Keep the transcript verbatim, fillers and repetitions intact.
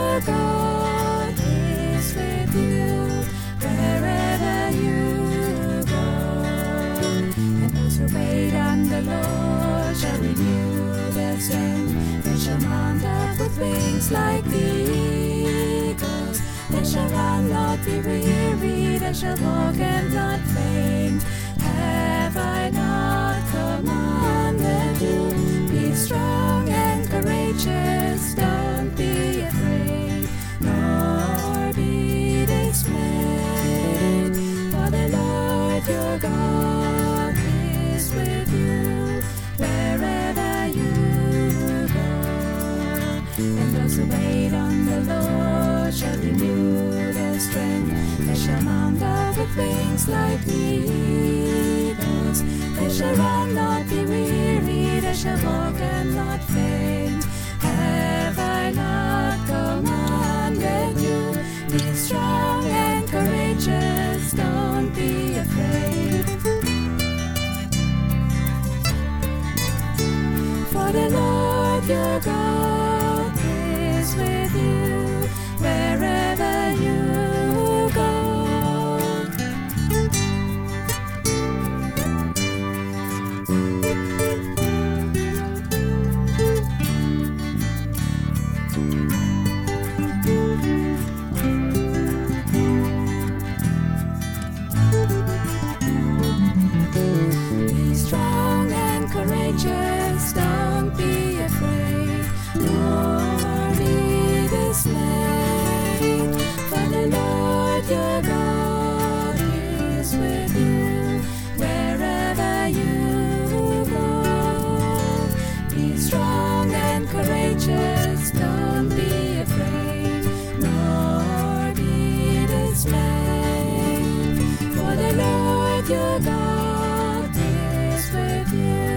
your God is with you wherever you go. And those who wait on the Lord shall renew their strength. They shall mount up with wings like the eagles. They shall run, not be weary. They shall walk and not faint. Have I not commanded you? Be strong and courageous. Don't be afraid, nor be dismayed. For the Lord your God is with you wherever you go. And those who wait on the Lord shall renew their strength. They shall mount up with wings like eagles. They shall run, not be weary. They shall walk and not faint. Have I not commanded you? Be strong and courageous. Don't be afraid. For the Lord your God is with you wherever you go. Be strong and courageous, don't be afraid, nor be dismayed. For the Lord your God is with you wherever you go. Be strong and courageous, don't be afraid, nor be dismayed. For the Lord your God is with you